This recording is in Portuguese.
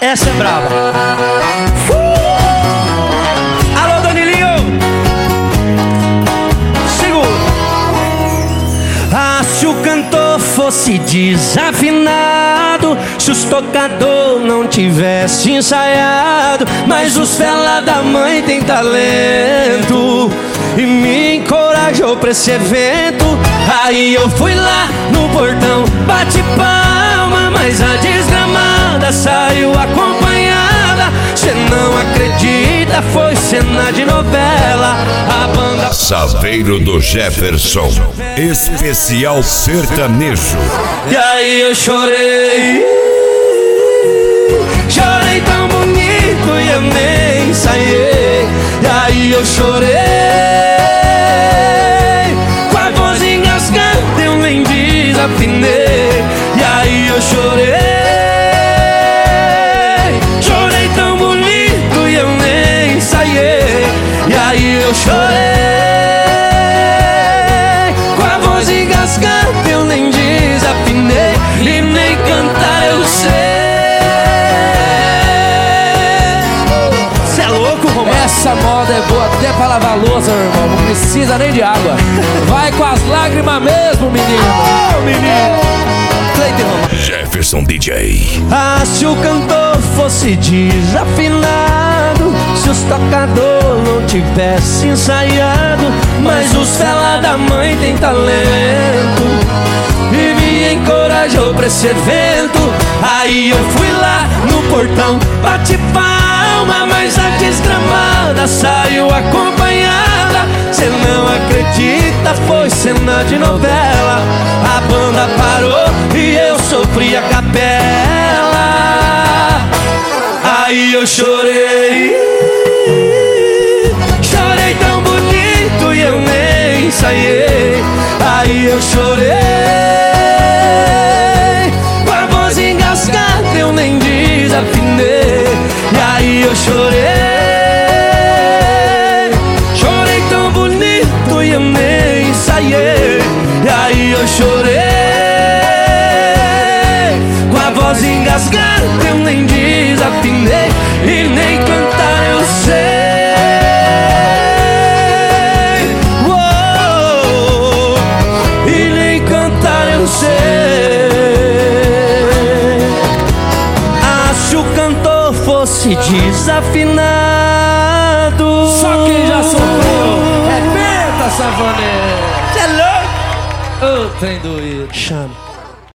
Essa é brava. Alô, Danilinho. Segura. Ah, se o cantor fosse desafinado, se os tocador não tivesse ensaiado, mas os fela da mãe tem talento e me encorajou pra esse evento. Aí eu fui lá no portão, bate palma, mas a desgramada saiu acompanhada. Cê não acredita, foi cena de novela. A banda Saveiro do Jefferson, especial sertanejo. E aí eu chorei, chorei tão bonito e eu nem ensaiei. E aí eu chorei, com a voz engasgada eu nem desafinei. E aí eu chorei, chorei tão bonito e eu nem ensaiei. E aí eu chorei, com a voz engasgada eu nem desafinei. E nem cantar eu sei. Cê é louco, Romão? Essa moda é boa até pra lavar louça, meu irmão. Não precisa nem de água. Vai com as lágrimas mesmo, menino. Oh, menino. Jefferson DJ. Ah, se o cantor fosse desafinado, se os tocador não tivesse ensaiado, mas os fela da mãe tem talento e me encorajou pra esse evento. Aí eu fui lá no portão, bate palma, mas a desgramada saiu acompanhada. Cê não acredita, foi cena de novela. A banda parou e eu sofri a capela. Aí eu chorei, chorei tão bonito e eu nem ensaiei. Aí eu chorei, com a voz engasgada eu nem desafinei. E aí eu chorei, chorei tão bonito e eu nem ensaiei. E aí eu chorei, com a voz engasgada eu nem desafinei. E nem cantar eu sei. Uou, e nem cantar eu sei. Ah, se o cantor fosse desafinado, Só quem já sofreu é penta, Savanê. Cê é louco? Ô, trem doído. Chama.